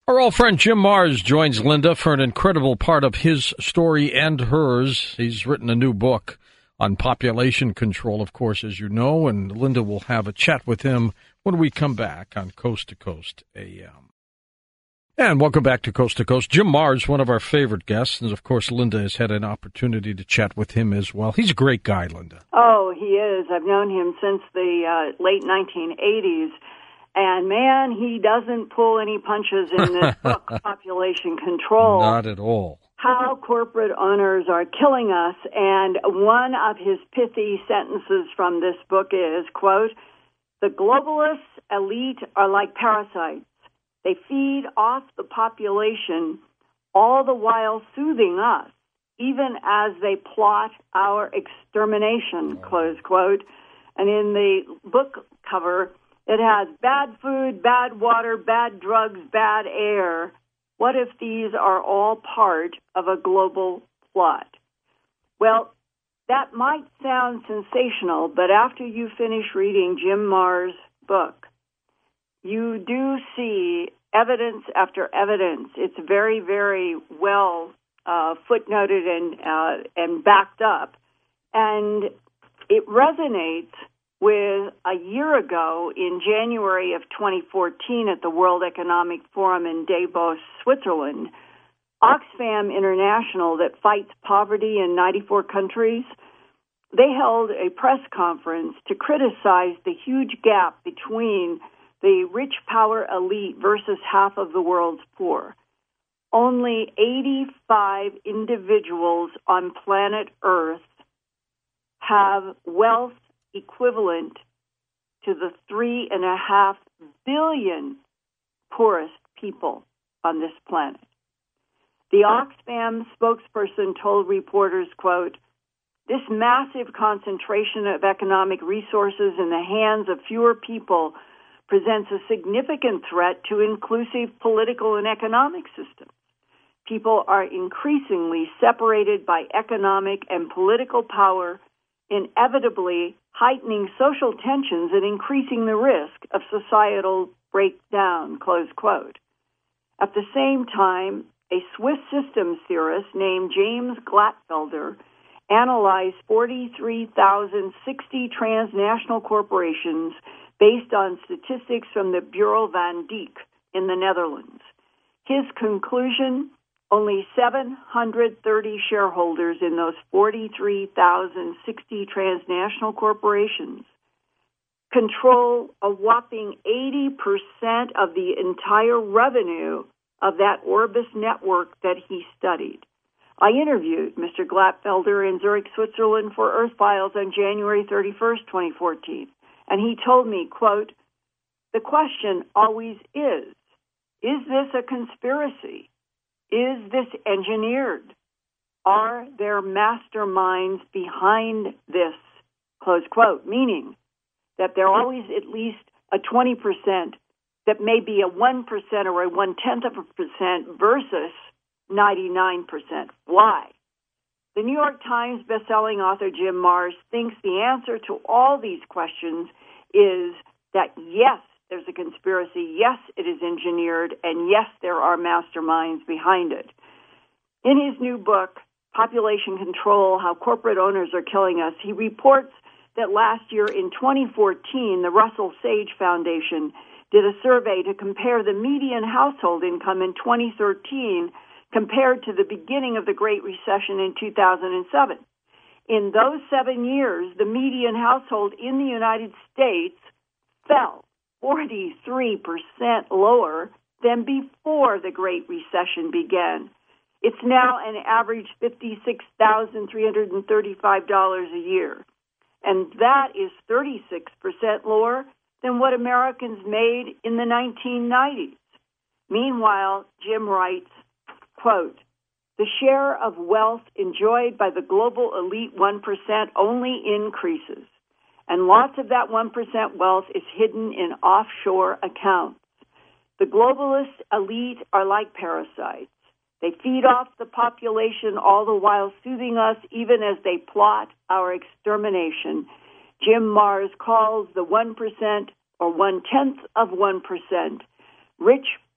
Our old friend Jim Marrs joins Linda for an incredible part of his story and hers. He's written a new book on population control, of course, as you know, and Linda will have a chat with him when we come back on Coast to Coast AM. And welcome back to Coast. Jim Marrs, one of our favorite guests, and of course Linda has had an opportunity to chat with him as well. He's a great guy, Linda. Oh, he is. I've known him since the late 1980s. And, man, he doesn't pull any punches in this book, Population Control. Not at all. How corporate owners are killing us. And one of his pithy sentences from this book is, quote, "The globalists elite are like parasites. They feed off the population, all the while soothing us, even as they plot our extermination," close quote. And in the book cover, it has bad food, bad water, bad drugs, bad air. What if these are all part of a global plot? Well, that might sound sensational, but after you finish reading Jim Marrs' book, you do see evidence after evidence. It's very, very well footnoted and backed up. And it resonates with a year ago in January of 2014 at the World Economic Forum in Davos, Switzerland. Oxfam International, that fights poverty in 94 countries, they held a press conference to criticize the huge gap between the rich power elite versus half of the world's poor. Only 85 individuals on planet Earth have wealth equivalent to the 3.5 billion poorest people on this planet. The Oxfam spokesperson told reporters, quote, "This massive concentration of economic resources in the hands of fewer people presents a significant threat to inclusive political and economic systems. People are increasingly separated by economic and political power, inevitably heightening social tensions and increasing the risk of societal breakdown," close quote. At the same time, a Swiss systems theorist named James Glatfelder analyzed 43,060 transnational corporations based on statistics from the Bureau van Dijk in the Netherlands. His conclusion: only 730 shareholders in those 43,060 transnational corporations control a whopping 80% of the entire revenue of that Orbis network that he studied. I interviewed Mr. Glatfelder in Zurich, Switzerland for Earth Files on January 31st, 2014, and he told me, quote, "The question always is this a conspiracy? Is this engineered? Are there masterminds behind this?" Close quote, meaning that there are always at least a 20% that may be a 1% or a 0.1% versus 99%. Why? The New York Times bestselling author Jim Marrs thinks the answer to all these questions is that yes, there's a conspiracy, yes, it is engineered, and yes, there are masterminds behind it. In his new book, Population Control, How Corporate Owners Are Killing Us, he reports that last year in 2014, the Russell Sage Foundation did a survey to compare the median household income in 2013 compared to the beginning of the Great Recession in 2007. In those 7 years, the median household in the United States fell 43% lower than before the Great Recession began. It's now an average $56,335 a year, and that is 36% lower than what Americans made in the 1990s. Meanwhile, Jim writes, quote, "The share of wealth enjoyed by the global elite 1% only increases, and lots of that 1% wealth is hidden in offshore accounts. The globalist elite are like parasites. They feed off the population all the while soothing us even as they plot our extermination. Jim Marrs calls the 1% or 1/10 of 1% rich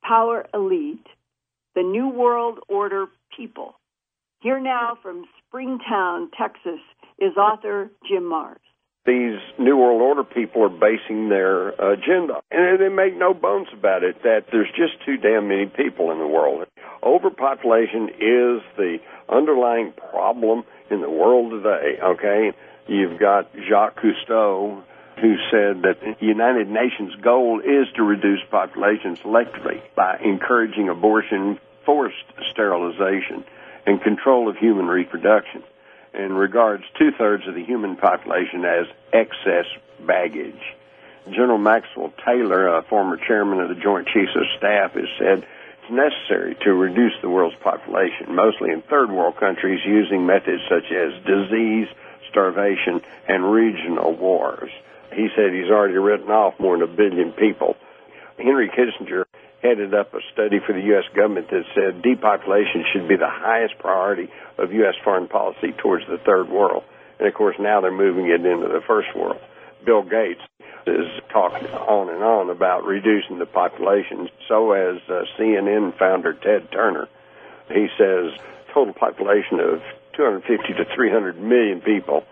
power elite, the New World Order people. Here now from Springtown, Texas, is author Jim Marrs. These New World Order people are basing their agenda, and they make no bones about it, that there's just too damn many people in the world. Overpopulation is the underlying problem in the world today, okay? You've got Jacques Cousteau, who said that the United Nations goal is to reduce population selectively by encouraging abortion, forced sterilization, and control of human reproduction, and regards two-thirds of the human population as excess baggage. General Maxwell Taylor, a former chairman of the Joint Chiefs of Staff, has said it's necessary to reduce the world's population, mostly in third world countries, using methods such as disease, starvation, and regional wars. He said he's already written off more than 1 billion people. Henry Kissinger headed up a study for the U.S. government that said depopulation should be the highest priority of U.S. foreign policy towards the third world. And, of course, now they're moving it into the first world. Bill Gates is talking on and on about reducing the population. So as CNN founder Ted Turner. He says total population of 250 to 300 million people,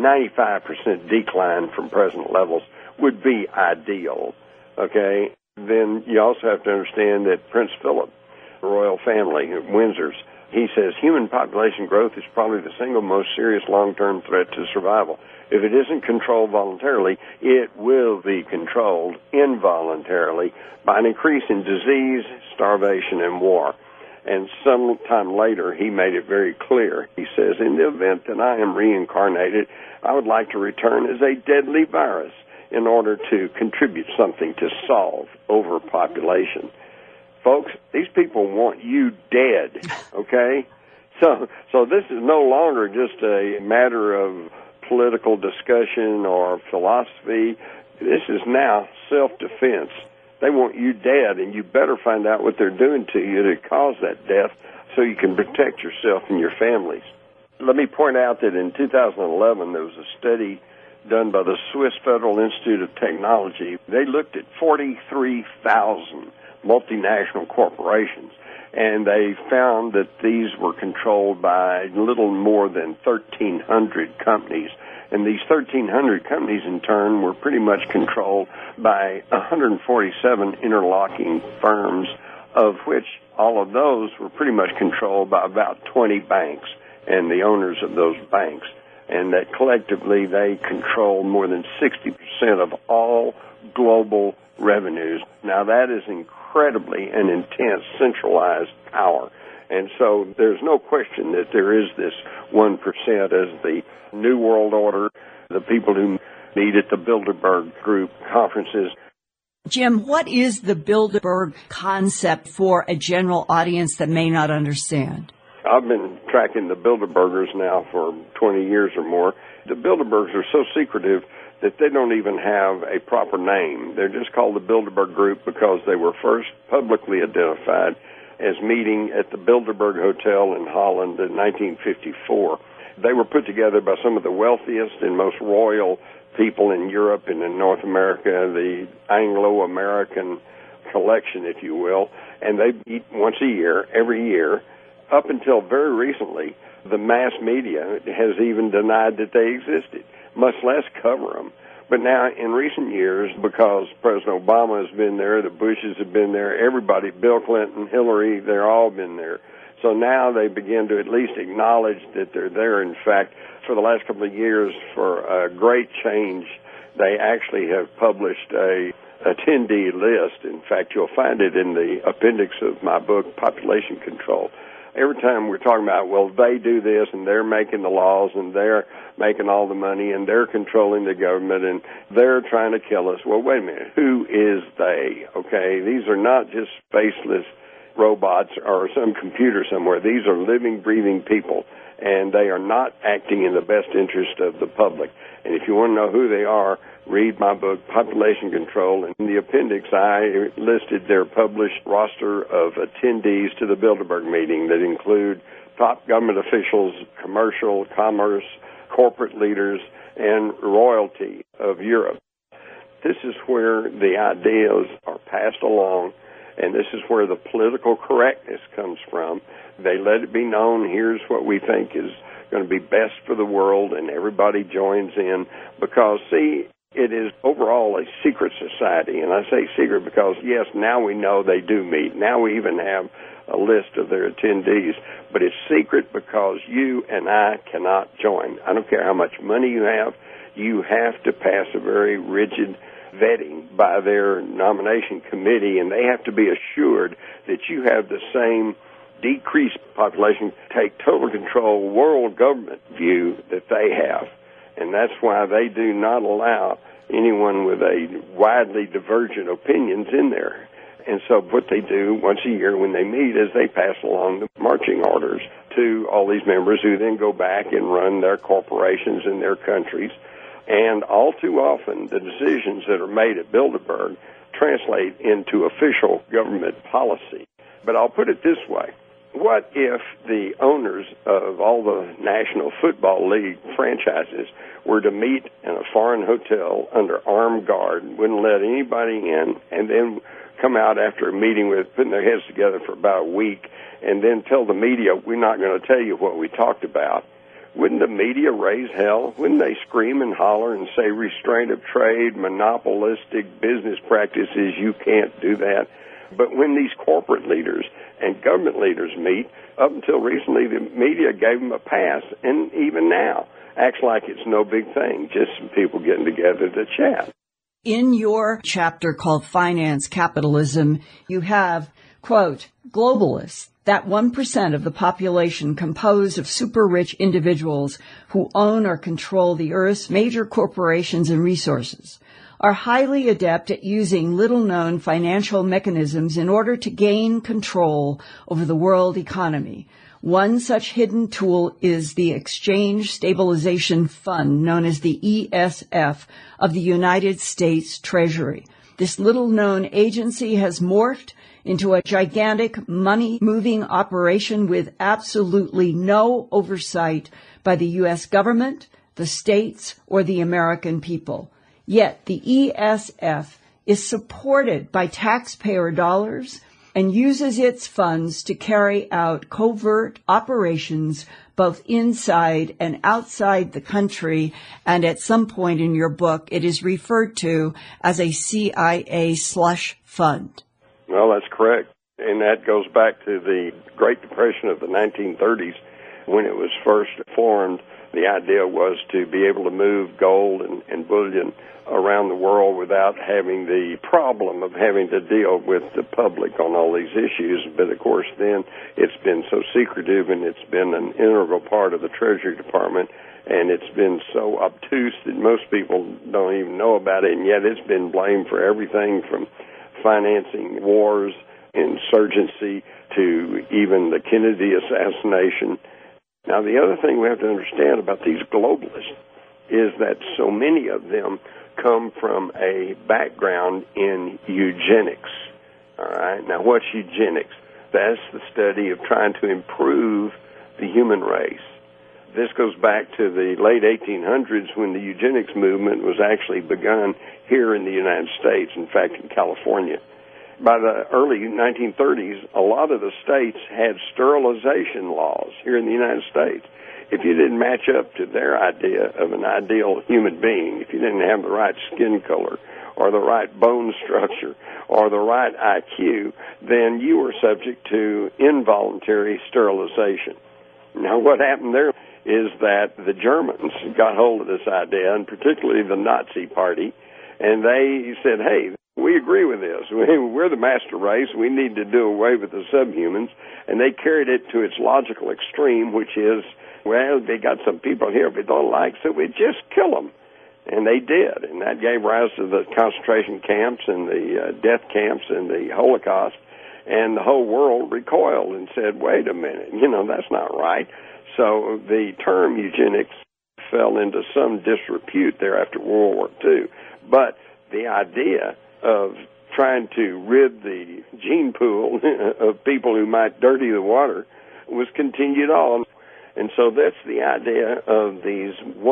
95% decline from present levels would be ideal, okay? Then you also have to understand that Prince Philip, the royal family of Windsor's, he says human population growth is probably the single most serious long-term threat to survival. If it isn't controlled voluntarily, it will be controlled involuntarily by an increase in disease, starvation, and war. And sometime later, he made it very clear. He says, in the event that I am reincarnated, I would like to return as a deadly virus in order to contribute something to solve overpopulation. Folks, these people want you dead, okay? So this is no longer just a matter of political discussion or philosophy. This is now self-defense. They want you dead, and you better find out what they're doing to you to cause that death so you can protect yourself and your families. Let me point out that in 2011, there was a study done by the Swiss Federal Institute of Technology. They looked at 43,000 multinational corporations, and they found that these were controlled by little more than 1,300 companies. And these 1,300 companies, in turn, were pretty much controlled by 147 interlocking firms, of which all of those were pretty much controlled by about 20 banks and the owners of those banks. And that collectively they control more than 60% of all global revenues. Now, that is incredibly an intense centralized power. And so there's no question that there is this 1% as the New World Order, the people who meet at the Bilderberg Group conferences. Jim, what is the Bilderberg concept for a general audience that may not understand? I've been tracking the Bilderbergers now for 20 years or more. The Bilderbergers are so secretive that they don't even have a proper name. They're just called the Bilderberg Group because they were first publicly identified as meeting at the Bilderberg Hotel in Holland in 1954. They were put together by some of the wealthiest and most royal people in Europe and in North America, the Anglo-American collection, if you will, and they meet once a year, every year. Up until very recently, the mass media has even denied that they existed, much less cover them. But now, in recent years, because President Obama has been there, the Bushes have been there, everybody, Bill Clinton, Hillary, they're all been there. So now they begin to at least acknowledge that they're there. In fact, for the last couple of years, for a great change, they actually have published a attendee list. In fact, you'll find it in the appendix of my book, Population Control. Every time we're talking about, well, they do this, and they're making the laws, and they're making all the money, and they're controlling the government, and they're trying to kill us. Well, wait a minute. Who is they? Okay, these are not just faceless robots or some computer somewhere. These are living, breathing people, and they are not acting in the best interest of the public. And if you want to know who they are, read my book, Population Control. And in the appendix, I listed their published roster of attendees to the Bilderberg meeting that include top government officials, commercial, commerce, corporate leaders, and royalty of Europe. This is where the ideas are passed along And this is where the political correctness comes from. They let it be known, here's what we think is going to be best for the world, and everybody joins in because, see, it is overall a secret society. And I say secret because, yes, now we know they do meet. Now we even have a list of their attendees. But it's secret because you and I cannot join. I don't care how much money you have to pass a very rigid vetting by their nomination committee, and they have to be assured that you have the same decreased population, take total control world government view that they have. And that's why they do not allow anyone with a widely divergent opinions in there. And so what they do once a year when they meet is they pass along the marching orders to all these members who then go back and run their corporations in their countries. And all too often, the decisions that are made at Bilderberg translate into official government policy. But I'll put it this way. What if the owners of all the National Football League franchises were to meet in a foreign hotel under armed guard, wouldn't let anybody in, and then come out after a meeting with putting their heads together for about a week, and then tell the media, we're not going to tell you what we talked about? Wouldn't the media raise hell? Wouldn't they scream and holler and say restraint of trade, monopolistic business practices, you can't do that? But when these corporate leaders and government leaders meet, up until recently the media gave them a pass, and even now acts like it's no big thing, just some people getting together to chat. In your chapter called Finance Capitalism, you have, quote, globalists, that 1% of the population composed of super-rich individuals who own or control the Earth's major corporations and resources, are highly adept at using little-known financial mechanisms in order to gain control over the world economy. One such hidden tool is the Exchange Stabilization Fund, known as the ESF, of the United States Treasury. This little-known agency has morphed into a gigantic money-moving operation with absolutely no oversight by the U.S. government, the states, or the American people. Yet the ESF is supported by taxpayer dollars and uses its funds to carry out covert operations both inside and outside the country, and at some point in your book it is referred to as a CIA slush fund. Well, that's correct. And that goes back to the Great Depression of the 1930s when it was first formed. The idea was to be able to move gold and bullion around the world without having the problem of having to deal with the public on all these issues. But, of course, then it's been so secretive and it's been an integral part of the Treasury Department, and it's been so obtuse that most people don't even know about it, and yet it's been blamed for everything from financing wars, insurgency, to even the Kennedy assassination. Now, the other thing we have to understand about these globalists is that so many of them come from a background in eugenics. All right? Now, what's eugenics? That's the study of trying to improve the human race. This goes back to the late 1800s when the eugenics movement was actually begun here in the United States, in fact, in California. By the early 1930s, a lot of the states had sterilization laws here in the United States. If you didn't match up to their idea of an ideal human being, if you didn't have the right skin color or the right bone structure or the right IQ, then you were subject to involuntary sterilization. Now, what happened there is that the Germans got hold of this idea, and particularly the Nazi Party, and they said, hey, we agree with this. We're the master race. We need to do away with the subhumans. And they carried it to its logical extreme, which is, well, they got some people here we don't like, so we just kill them. And they did. And that gave rise to the concentration camps and the death camps and the Holocaust. And the whole world recoiled and said, wait a minute, that's not right. So the term eugenics fell into some disrepute there after World War II. But the idea of trying to rid the gene pool of people who might dirty the water was continued on. And so that's the idea of these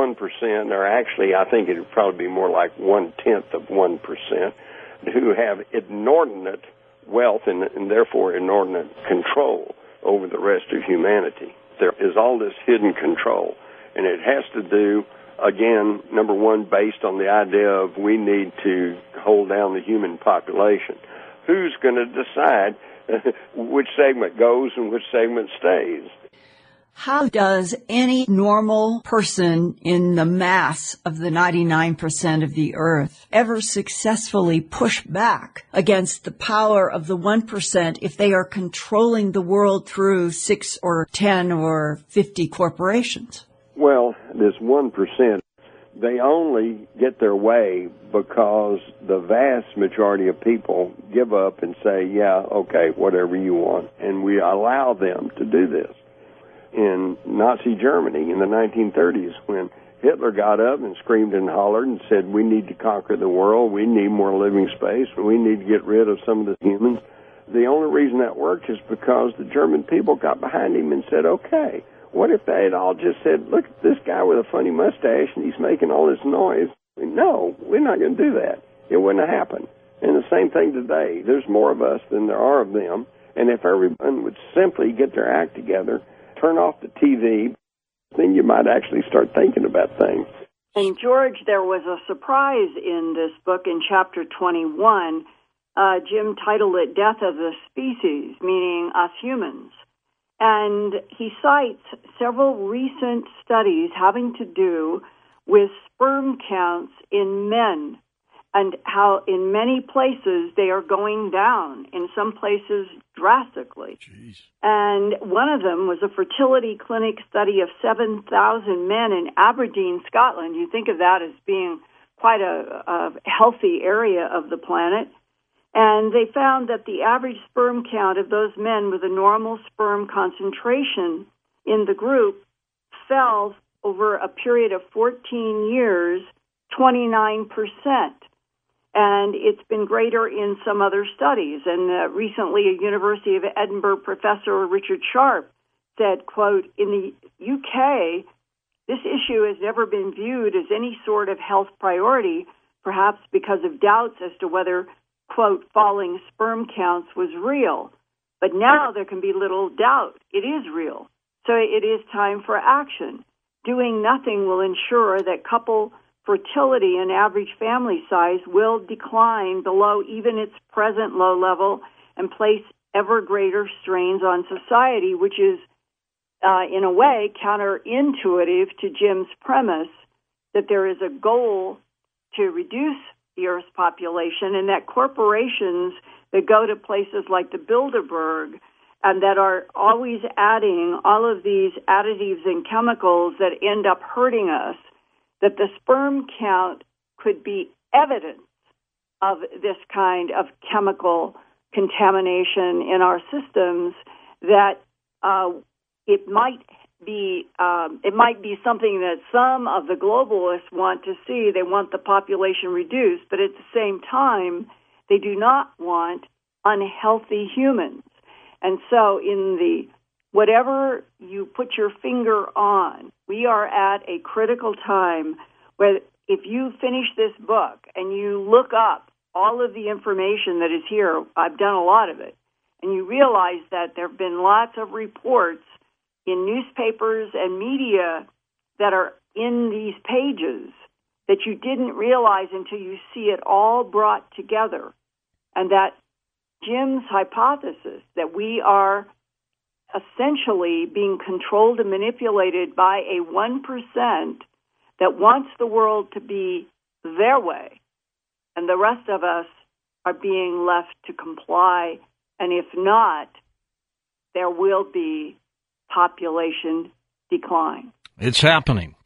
1%, or actually I think it would probably be more like 1/10 of 1%, who have inordinate wealth and therefore inordinate control over the rest of humanity. There is all this hidden control, and it has to do, again, number one, based on the idea of we need to hold down the human population. Who's going to decide which segment goes and which segment stays? How does any normal person in the mass of the 99% of the earth ever successfully push back against the power of the 1% if they are controlling the world through 6 or 10 or 50 corporations? Well, this 1%, they only get their way because the vast majority of people give up and say, yeah, okay, whatever you want. And we allow them to do this. In Nazi Germany in the 1930s, when Hitler got up and screamed and hollered and said, we need to conquer the world, we need more living space, we need to get rid of some of the humans, the only reason that worked is because the German people got behind him and said, okay, what if they had all just said, look at this guy with a funny mustache and he's making all this noise? No, we're not going to do that. It wouldn't have happened. And the same thing today. There's more of us than there are of them. And if everyone would simply get their act together, turn off the TV, then you might actually start thinking about things. And George, there was a surprise in this book in chapter 21. Jim titled it Death of the Species, meaning us humans. And he cites several recent studies having to do with sperm counts in men and how in many places they are going down, in some places drastically. Jeez. And one of them was a fertility clinic study of 7,000 men in Aberdeen, Scotland. You think of that as being quite a healthy area of the planet. And they found that the average sperm count of those men with a normal sperm concentration in the group fell over a period of 14 years, 29%. And it's been greater in some other studies. And recently, a University of Edinburgh professor, Richard Sharp, said, quote, in the UK, this issue has never been viewed as any sort of health priority, perhaps because of doubts as to whether, quote, falling sperm counts was real. But now there can be little doubt it is real. So it is time for action. Doing nothing will ensure that couple fertility and average family size will decline below even its present low level and place ever greater strains on society, which is, in a way, counterintuitive to Jim's premise that there is a goal to reduce the Earth's population and that corporations that go to places like the Bilderberg and that are always adding all of these additives and chemicals that end up hurting us, that the sperm count could be evidence of this kind of chemical contamination in our systems, that it might be something that some of the globalists want to see. They want the population reduced, but at the same time, they do not want unhealthy humans. And so in the whatever you put your finger on, we are at a critical time where if you finish this book and you look up all of the information that is here, I've done a lot of it, and you realize that there have been lots of reports in newspapers and media that are in these pages that you didn't realize until you see it all brought together, and that Jim's hypothesis that we are essentially being controlled and manipulated by a 1% that wants the world to be their way, and the rest of us are being left to comply, and if not, there will be population decline. It's happening.